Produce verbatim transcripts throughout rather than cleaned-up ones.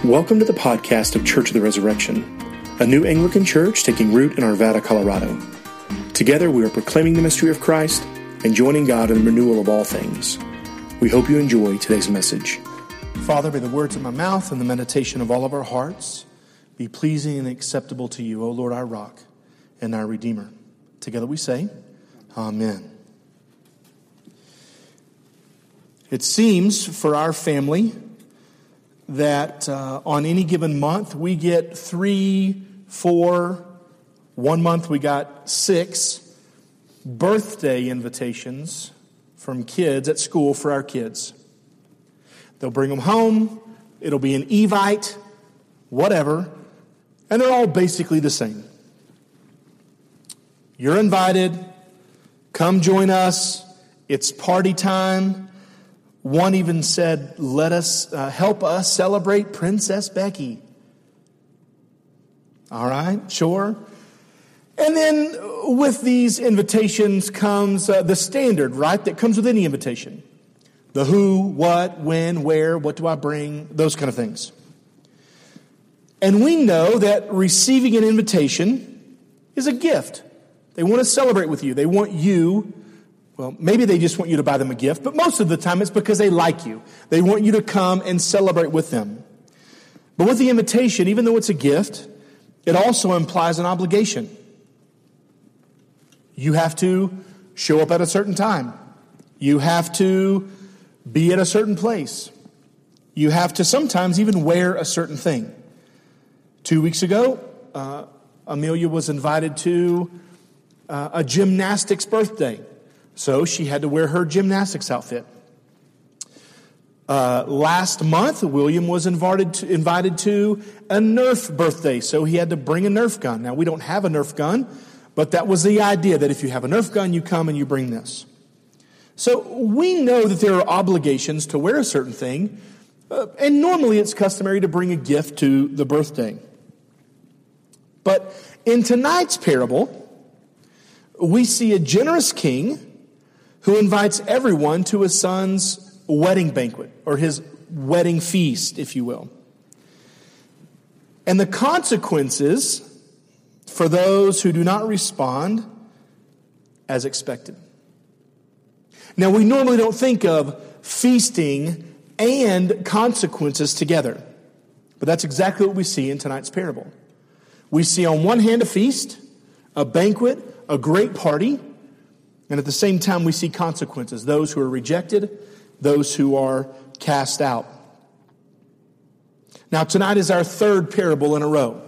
Welcome to the podcast of Church of the Resurrection, a new Anglican church taking root in Arvada, Colorado. Together we are proclaiming the mystery of Christ and joining God in the renewal of all things. We hope you enjoy today's message. Father, may the words of my mouth and the meditation of all of our hearts be pleasing and acceptable to you, O Lord, our rock and our Redeemer. Together we say, Amen. It seems for our family that uh, on any given month we get three, four, one month we got six birthday invitations from kids at school for our kids. They'll bring them home, it'll be an Evite, whatever, and they're all basically the same. You're invited, come join us, it's party time. One even said, let us, uh, help us celebrate Princess Becky. All right, sure. And then with these invitations comes uh, the standard, right, that comes with any invitation. The who, what, when, where, what do I bring, those kind of things. And we know that receiving an invitation is a gift. They want to celebrate with you. They want you, well, maybe they just want you to buy them a gift, but most of the time it's because they like you. They want you to come and celebrate with them. But with the invitation, even though it's a gift, it also implies an obligation. You have to show up at a certain time. You have to be at a certain place. You have to sometimes even wear a certain thing. Two weeks ago, uh, Amelia was invited to uh, a gymnastics birthday. So she had to wear her gymnastics outfit. Uh, last month, William was invited to, invited to a Nerf birthday, so he had to bring a Nerf gun. Now, we don't have a Nerf gun, but that was the idea, that if you have a Nerf gun, you come and you bring this. So we know that there are obligations to wear a certain thing, uh, and normally it's customary to bring a gift to the birthday. But in tonight's parable, we see a generous king who invites everyone to his son's wedding banquet, or his wedding feast, if you will. And the consequences for those who do not respond as expected. Now, we normally don't think of feasting and consequences together, but that's exactly what we see in tonight's parable. We see on one hand a feast, a banquet, a great party, and at the same time, we see consequences. Those who are rejected, those who are cast out. Now, tonight is our third parable in a row.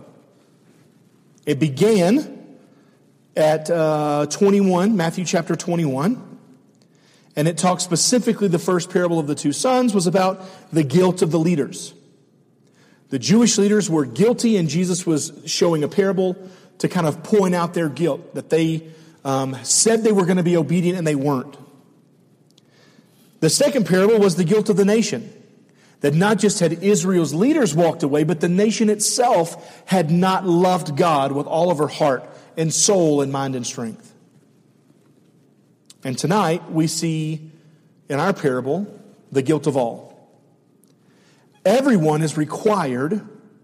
It began at uh, twenty-one, Matthew chapter twenty-one. And it talks specifically, the first parable of the two sons was about the guilt of the leaders. The Jewish leaders were guilty, and Jesus was showing a parable to kind of point out their guilt, that they Um, said they were going to be obedient and they weren't. The second parable was the guilt of the nation. That not just had Israel's leaders walked away, but the nation itself had not loved God with all of her heart and soul and mind and strength. And tonight we see in our parable the guilt of all. Everyone is required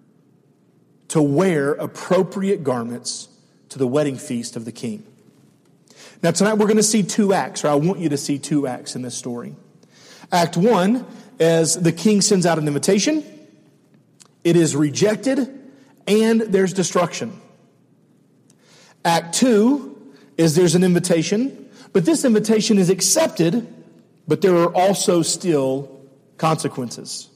to wear appropriate garments to the wedding feast of the king. Now tonight we're going to see two acts, or I want you to see two acts in this story. Act one, as the king sends out an invitation, it is rejected, and there's destruction. Act two is there's an invitation, but this invitation is accepted, but there are also still consequences.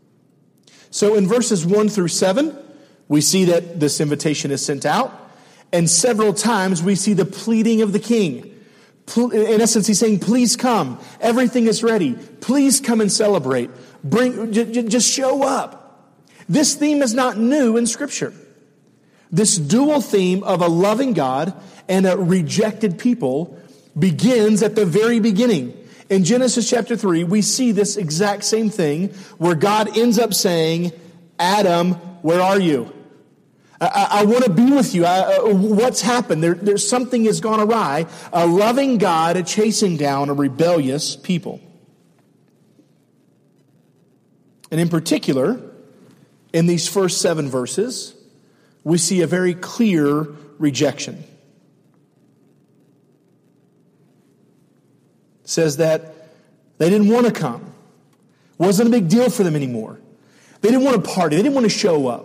So in verses one through seven, we see that this invitation is sent out. And several times we see the pleading of the king. In essence, he's saying, please come. Everything is ready. Please come and celebrate. Bring, j- j- just show up. This theme is not new in Scripture. This dual theme of a loving God and a rejected people begins at the very beginning. In Genesis chapter three, we see this exact same thing where God ends up saying, Adam, where are you? I, I want to be with you. I, uh, what's happened? There, there's something has gone awry. A loving God chasing down a rebellious people. And in particular, in these first seven verses, we see a very clear rejection. It says that they didn't want to come. It wasn't a big deal for them anymore. They didn't want to party. They didn't want to show up.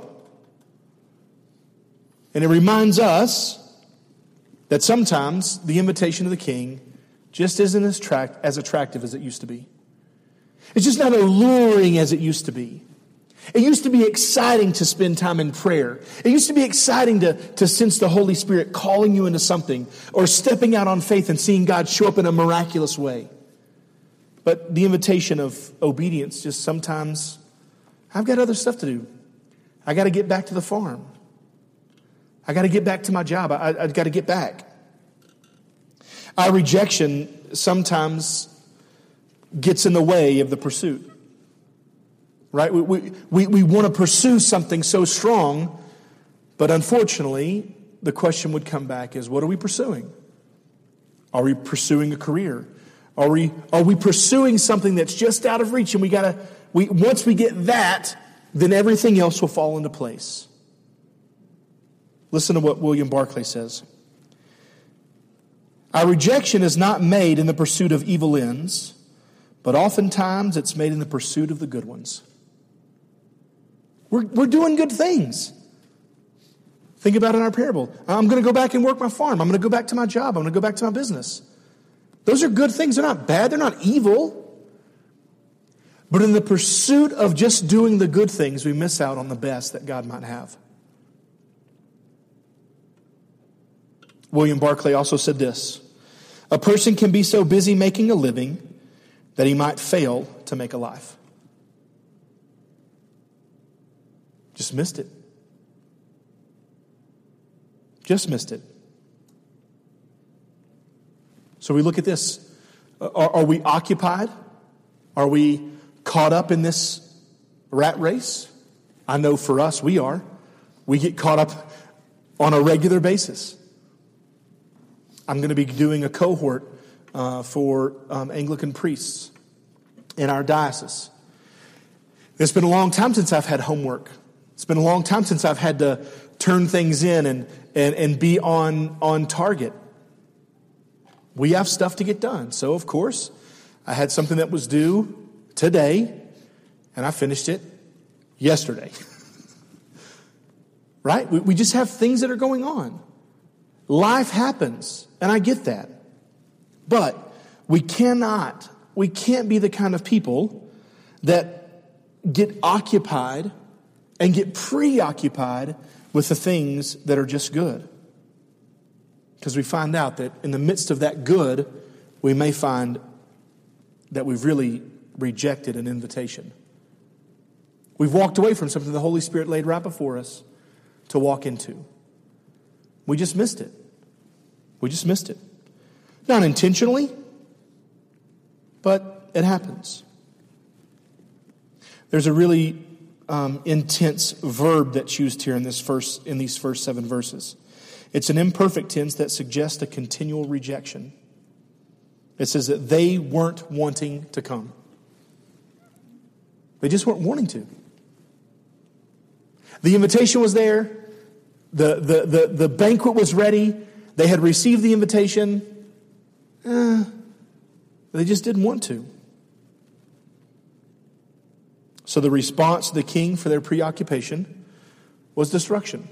And it reminds us that sometimes the invitation of the King just isn't as, tract- as attractive as it used to be. It's just not alluring as it used to be. It used to be exciting to spend time in prayer. It used to be exciting to, to sense the Holy Spirit calling you into something or stepping out on faith and seeing God show up in a miraculous way. But the invitation of obedience just sometimes, I've got other stuff to do. I got to get back to the farm. I got to get back to my job. I, I've got to get back. Our rejection sometimes gets in the way of the pursuit. Right? We, we, we, we want to pursue something so strong, but unfortunately, the question would come back is, what are we pursuing? Are we pursuing a career? Are we, are we pursuing something that's just out of reach and we gotta, we, once we get that, then everything else will fall into place. Listen to what William Barclay says. Our rejection is not made in the pursuit of evil ends, but oftentimes it's made in the pursuit of the good ones. We're, we're doing good things. Think about it in our parable. I'm going to go back and work my farm. I'm going to go back to my job. I'm going to go back to my business. Those are good things. They're not bad. They're not evil. But in the pursuit of just doing the good things, we miss out on the best that God might have. William Barclay also said this: a person can be so busy making a living that he might fail to make a life. Just missed it. Just missed it. So we look at this. Are, are we occupied? Are we caught up in this rat race? I know for us we are. We get caught up on a regular basis. I'm going to be doing a cohort uh, for um, Anglican priests in our diocese. It's been a long time since I've had homework. It's been a long time since I've had to turn things in and, and, and be on, on target. We have stuff to get done. So, of course, I had something that was due today, and I finished it yesterday. Right? We, we just have things that are going on. Life happens, and I get that. But we cannot, we can't be the kind of people that get occupied and get preoccupied with the things that are just good. Because we find out that in the midst of that good, we may find that we've really rejected an invitation. We've walked away from something the Holy Spirit laid right before us to walk into. We just missed it. We just missed it. Not intentionally, but it happens. There's a really um, intense verb that's used here in this first, in these first seven verses. It's an imperfect tense that suggests a continual rejection. It says that they weren't wanting to come. They just weren't wanting to. The invitation was there. The, the, the, the banquet was ready. They had received the invitation. Eh, they just didn't want to. So the response to the king for their preoccupation was destruction.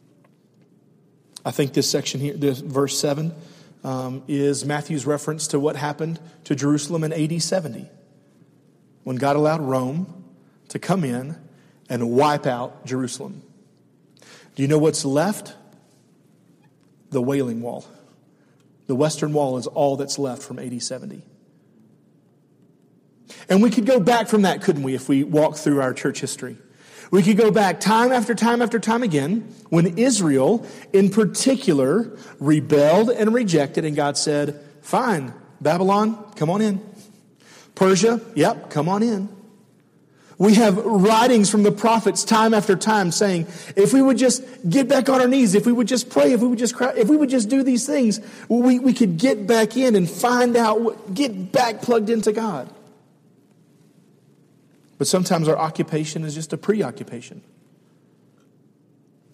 I think this section here, this verse seven, um, is Matthew's reference to what happened to Jerusalem in A D seventy, when God allowed Rome to come in and wipe out Jerusalem. Do you know what's left? The Wailing Wall. The Western Wall is all that's left from A D seventy. And we could go back from that, couldn't we, if we walk through our church history? We could go back time after time after time again when Israel, in particular, rebelled and rejected, and God said, fine, Babylon, come on in. Persia, yep, come on in. We have writings from the prophets time after time saying, if we would just get back on our knees, if we would just pray, if we would just cry, if we would just do these things, we, we could get back in and find out, what, get back plugged into God. But sometimes our occupation is just a preoccupation.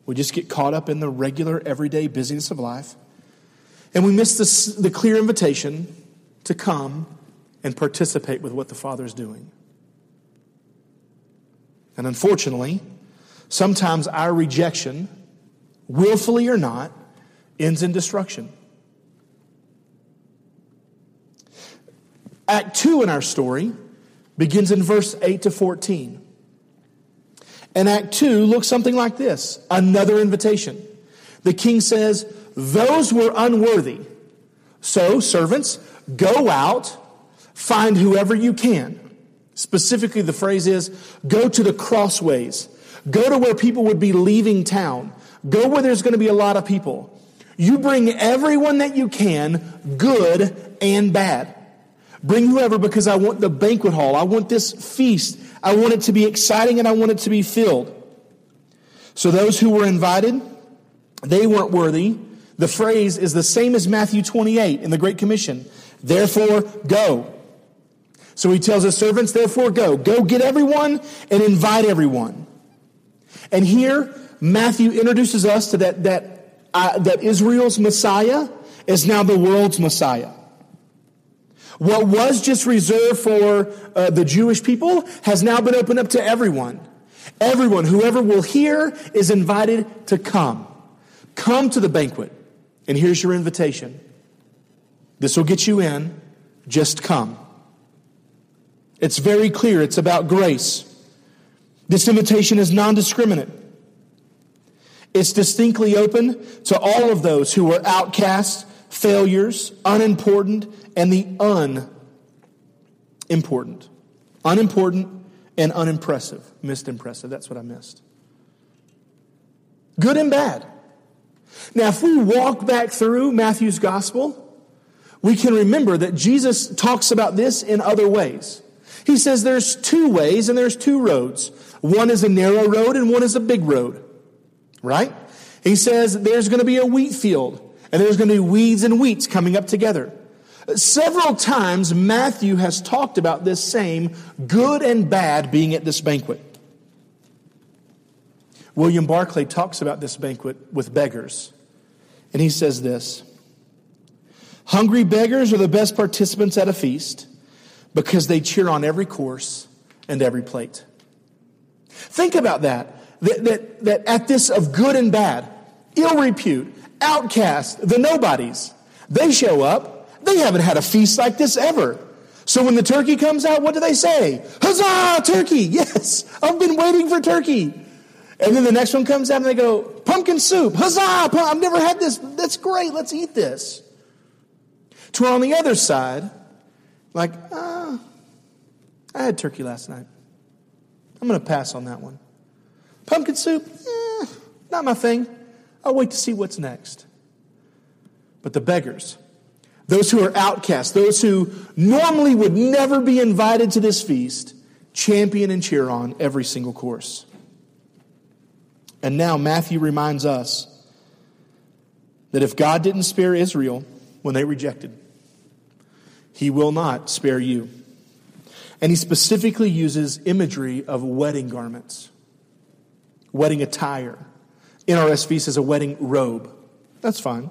We just get caught up in the regular, everyday busyness of life. And we miss the, the clear invitation to come and participate with what the Father is doing. And unfortunately, sometimes our rejection, willfully or not, ends in destruction. Act two in our story begins in verse eight to fourteen. And Act two looks something like this. Another invitation. The king says, those were unworthy. So, servants, go out, find whoever you can. Specifically, the phrase is, go to the crossways. Go to where people would be leaving town. Go where there's going to be a lot of people. You bring everyone that you can, good and bad. Bring whoever, because I want the banquet hall. I want this feast. I want it to be exciting and I want it to be filled. So those who were invited, they weren't worthy. The phrase is the same as Matthew twenty-eight in the Great Commission. Therefore, go. So he tells his servants, therefore, go. Go get everyone and invite everyone. And here, Matthew introduces us to that, that, uh, that Israel's Messiah is now the world's Messiah. What was just reserved for uh, the Jewish people has now been opened up to everyone. Everyone, whoever will hear, is invited to come. Come to the banquet. And here's your invitation. This will get you in. Just come. It's very clear. It's about grace. This invitation is non-discriminate. It's distinctly open to all of those who are outcasts, failures, unimportant, and the unimportant. Unimportant and unimpressive. Missed impressive. That's what I missed. Good and bad. Now, if we walk back through Matthew's gospel, we can remember that Jesus talks about this in other ways. He says there's two ways and there's two roads. One is a narrow road and one is a big road. Right? He says there's going to be a wheat field and there's going to be weeds and wheats coming up together. Several times Matthew has talked about this same good and bad being at this banquet. William Barclay talks about this banquet with beggars. And he says this: hungry beggars are the best participants at a feast because they cheer on every course and every plate. Think about that. That, that, that at this of good and bad, ill repute, outcasts, the nobodies, they show up. They haven't had a feast like this ever. So when the turkey comes out, what do they say? Huzzah, turkey! Yes, I've been waiting for turkey. And then the next one comes out and they go, pumpkin soup! Huzzah! I've never had this. That's great. Let's eat this. To on the other side, like, ah, I had turkey last night. I'm going to pass on that one. Pumpkin soup? Eh, not my thing. I'll wait to see what's next. But the beggars, those who are outcasts, those who normally would never be invited to this feast, champion and cheer on every single course. And now Matthew reminds us that if God didn't spare Israel when they rejected, He will not spare you. And He specifically uses imagery of wedding garments, wedding attire. N R S V says a wedding robe. That's fine.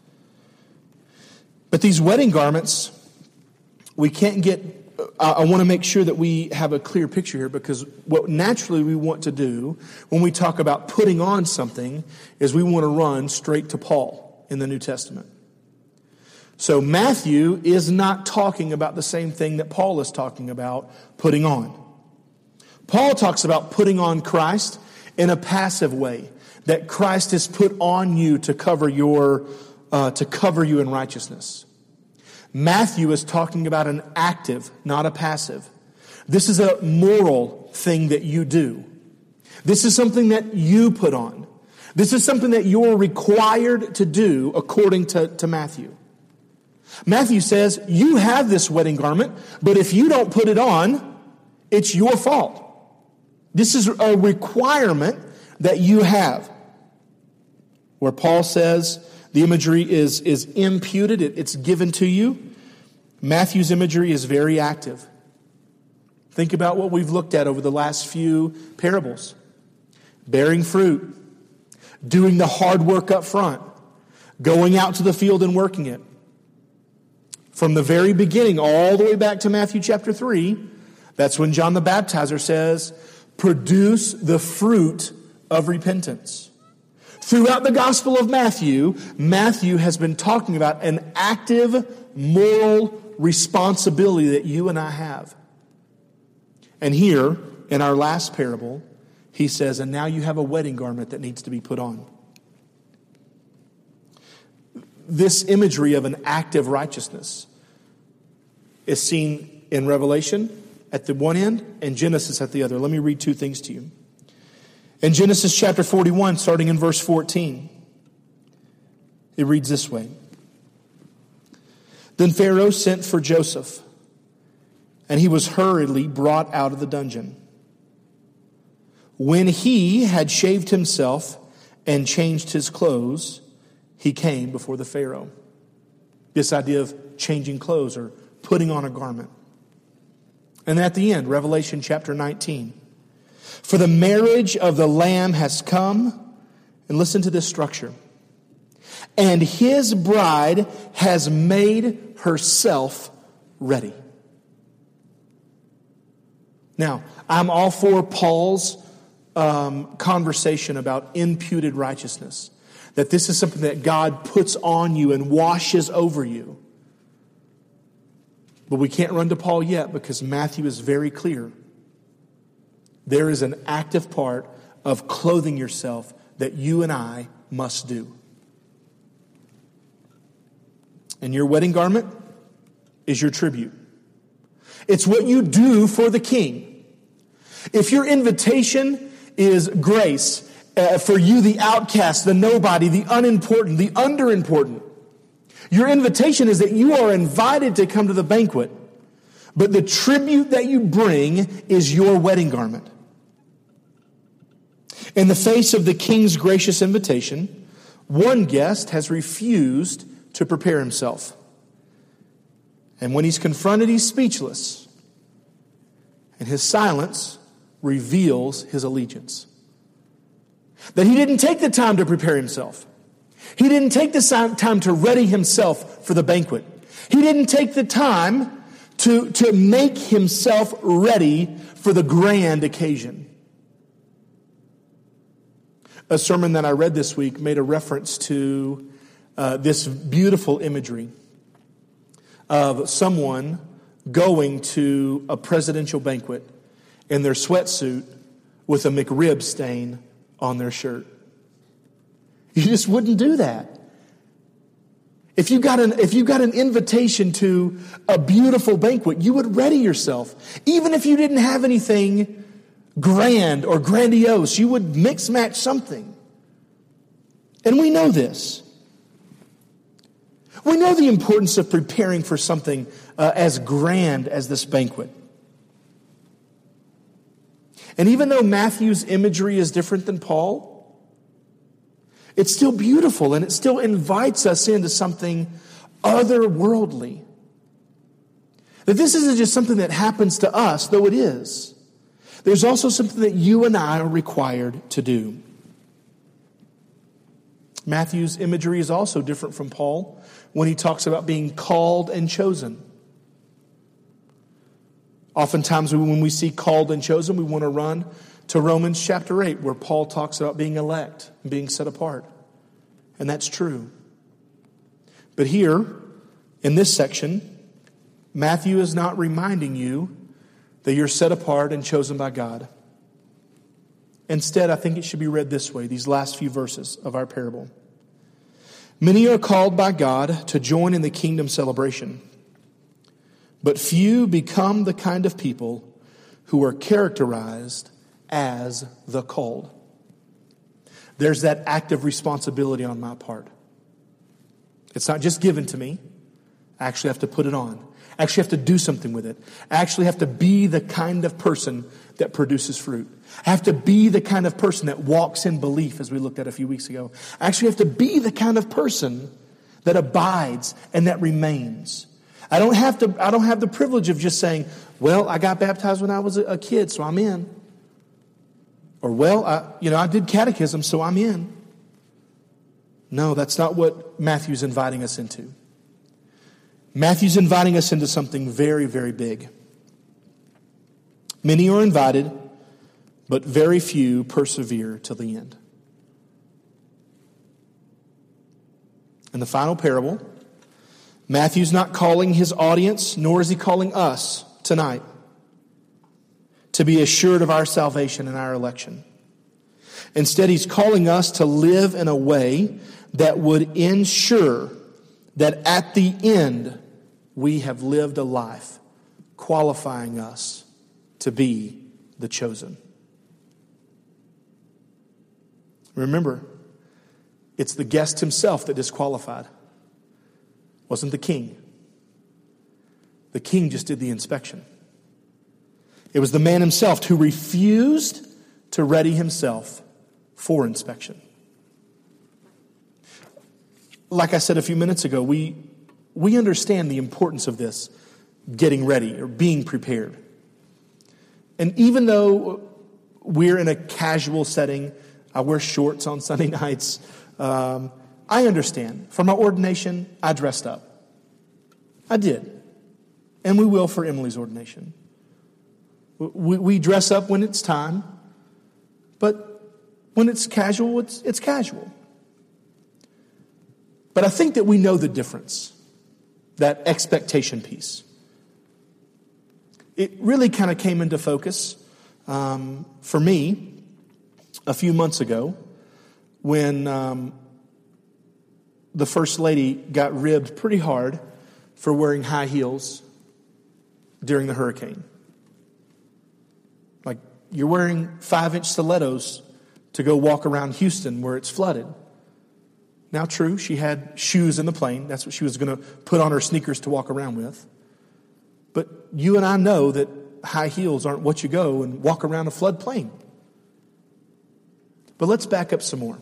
But these wedding garments, we can't get, I, I want to make sure that we have a clear picture here, because what naturally we want to do when we talk about putting on something is we want to run straight to Paul in the New Testament. So Matthew is not talking about the same thing that Paul is talking about, putting on. Paul talks about putting on Christ in a passive way, that Christ has put on you to cover your Uh, to cover you in righteousness. Matthew is talking about an active, not a passive. This is a moral thing that you do. This is something that you put on. This is something that you're required to do according to, to Matthew. Matthew says, you have this wedding garment, but if you don't put it on, it's your fault. This is a requirement that you have. Where Paul says, the imagery is, is imputed, it, it's given to you. Matthew's imagery is very active. Think about what we've looked at over the last few parables. Bearing fruit, doing the hard work up front, going out to the field and working it. From the very beginning, all the way back to Matthew chapter three, that's when John the Baptizer says, produce the fruit of repentance. Throughout the Gospel of Matthew, Matthew has been talking about an active moral responsibility that you and I have. And here, in our last parable, he says, and now you have a wedding garment that needs to be put on. This imagery of an active righteousness is seen in Revelation at the one end and Genesis at the other. Let me read two things to you. In Genesis chapter forty-one, starting in verse fourteen, it reads this way. Then Pharaoh sent for Joseph, and he was hurriedly brought out of the dungeon. When he had shaved himself and changed his clothes, he came before the Pharaoh. This idea of changing clothes or putting on a garment. And at the end, Revelation chapter nineteen. For the marriage of the Lamb has come, and listen to this structure, and his bride has made herself ready. Now, I'm all for Paul's um, conversation about imputed righteousness. That this is something that God puts on you and washes over you. But we can't run to Paul yet because Matthew is very clear. There is an active part of clothing yourself that you and I must do. And your wedding garment is your tribute. It's what you do for the king. If your invitation is grace, uh, for you the outcast, the nobody, the unimportant, the underimportant, your invitation is that you are invited to come to the banquet, but the tribute that you bring is your wedding garment. In the face of the king's gracious invitation, one guest has refused to prepare himself. And when he's confronted, he's speechless. And his silence reveals his allegiance. That he didn't take the time to prepare himself. He didn't take the time to ready himself for the banquet. He didn't take the time to, to make himself ready for the grand occasion. A sermon that I read this week made a reference to uh, this beautiful imagery of someone going to a presidential banquet in their sweatsuit with a McRib stain on their shirt. You just wouldn't do that. If you got an if you got an invitation to a beautiful banquet, you would ready yourself. Even if you didn't have anything grand or grandiose, you would mix match something. And we know this. We know the importance of preparing for something uh, as grand as this banquet. And even though Matthew's imagery is different than Paul, it's still beautiful and it still invites us into something otherworldly. That this isn't just something that happens to us, though it is. There's also something that you and I are required to do. Matthew's imagery is also different from Paul when he talks about being called and chosen. Oftentimes when we see called and chosen, we want to run to Romans chapter eight, where Paul talks about being elect and being set apart. And that's true. But here, in this section, Matthew is not reminding you that you're set apart and chosen by God. Instead, I think it should be read this way, these last few verses of our parable. Many are called by God to join in the kingdom celebration, but few become the kind of people who are characterized as the called. There's that active responsibility on my part. It's not just given to me. I actually have to put it on. I actually have to do something with it. I actually have to be the kind of person that produces fruit. I have to be the kind of person that walks in belief, as we looked at a few weeks ago. I actually have to be the kind of person that abides and that remains. I don't have to, I don't have the privilege of just saying, well, I got baptized when I was a kid, so I'm in. Or, well, I, you know, I did catechism, so I'm in. No, that's not what Matthew's inviting us into. Matthew's inviting us into something very, very big. Many are invited, but very few persevere till the end. In the final parable, Matthew's not calling his audience, nor is he calling us tonight to be assured of our salvation and our election. Instead, he's calling us to live in a way that would ensure that at the end, we have lived a life qualifying us to be the chosen. Remember, it's the guest himself that disqualified. It wasn't the king. The king just did the inspection. It was the man himself who refused to ready himself for inspection. Like I said a few minutes ago, we we understand the importance of this, getting ready or being prepared. And even though we're in a casual setting, I wear shorts on Sunday nights, um, I understand. For my ordination, I dressed up. I did. And we will for Emily's ordination. We, we dress up when it's time, but when it's casual, it's, it's casual. But I think that we know the difference, that expectation piece. It really kind of came into focus um, for me a few months ago when um, the First Lady got ribbed pretty hard for wearing high heels during the hurricane. Like, you're wearing five-inch stilettos to go walk around Houston where it's flooded. Now, true, she had shoes in the plane. That's what she was going to put on her sneakers to walk around with. But you and I know that high heels aren't what you go and walk around a flood plain. But let's back up some more.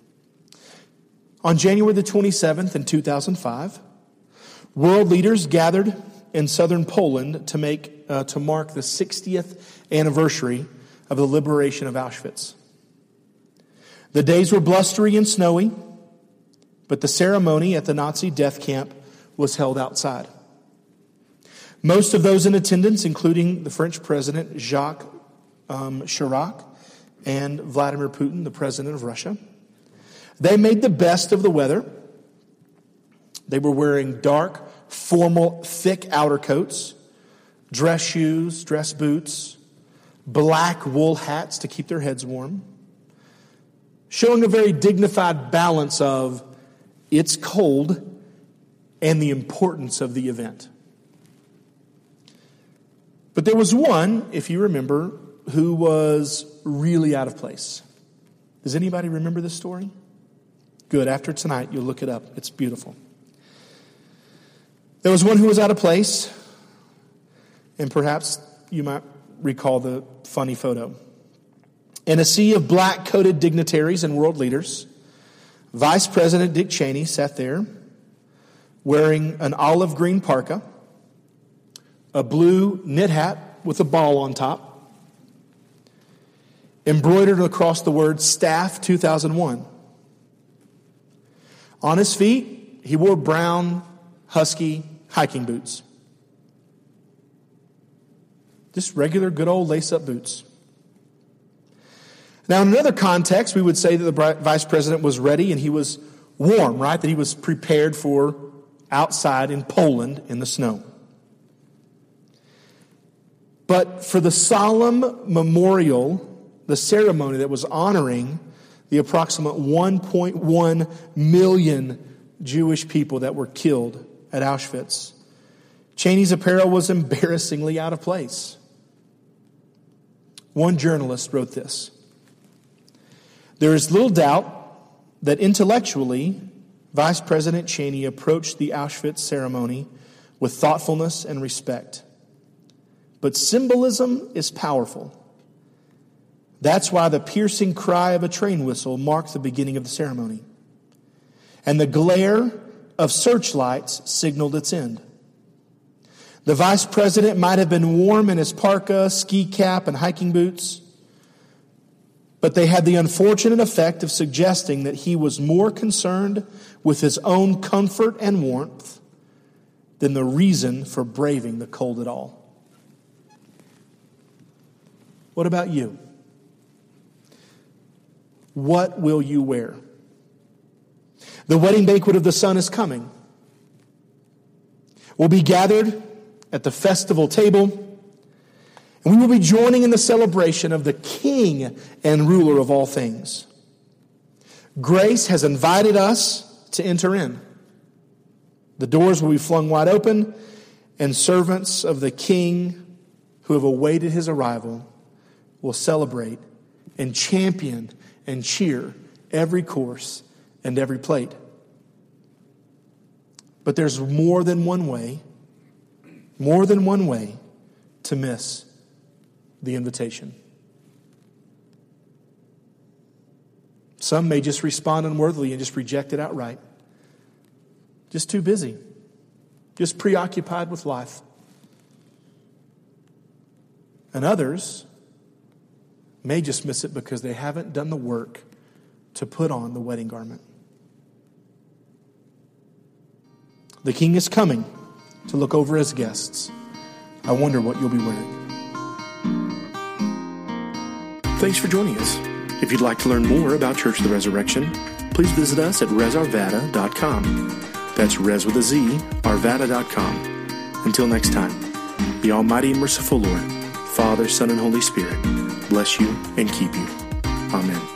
On January the twenty-seventh in two thousand five, world leaders gathered in southern Poland to make uh, to mark the sixtieth anniversary of the liberation of Auschwitz. The days were blustery and snowy, but the ceremony at the Nazi death camp was held outside. Most of those in attendance, including the French President Jacques um, Chirac and Vladimir Putin, the President of Russia, they made the best of the weather. They were wearing dark, formal, thick outer coats, dress shoes, dress boots, black wool hats to keep their heads warm, showing a very dignified balance of it's cold and the importance of the event. But there was one, if you remember, who was really out of place. Does anybody remember this story? Good. After tonight, you'll look it up. It's beautiful. There was one who was out of place, and perhaps you might recall the funny photo. In a sea of black-coated dignitaries and world leaders, Vice President Dick Cheney sat there wearing an olive green parka, a blue knit hat with a ball on top, embroidered across the word Staff two thousand one. On his feet, he wore brown, husky hiking boots. Just regular, good old lace-up boots. Now, in another context, we would say that the vice president was ready and he was warm, right? That he was prepared for outside in Poland in the snow. But for the solemn memorial, the ceremony that was honoring the approximate one point one million Jewish people that were killed at Auschwitz, Cheney's apparel was embarrassingly out of place. One journalist wrote this: "There is little doubt that intellectually, Vice President Cheney approached the Auschwitz ceremony with thoughtfulness and respect. But symbolism is powerful. That's why the piercing cry of a train whistle marked the beginning of the ceremony. And the glare of searchlights signaled its end. The vice president might have been warm in his parka, ski cap, and hiking boots, but they had the unfortunate effect of suggesting that he was more concerned with his own comfort and warmth than the reason for braving the cold at all. What about you? What will you wear? The wedding banquet of the Son is coming. We'll be gathered at the festival table, and we will be joining in the celebration of the King and ruler of all things. Grace has invited us to enter in. The doors will be flung wide open, and servants of the King who have awaited his arrival will celebrate and champion and cheer every course and every plate. But there's more than one way, more than one way to miss the invitation. Some may just respond unworthily and just reject it outright. Just too busy. Just preoccupied with life. And others may just miss it because they haven't done the work to put on the wedding garment. The King is coming to look over his guests. I wonder what you'll be wearing. Thanks for joining us. If you'd like to learn more about Church of the Resurrection, please visit us at res arvada dot com. That's res with a Z, arvada dot com. Until next time, the Almighty and merciful Lord, Father, Son, and Holy Spirit, bless you and keep you. Amen.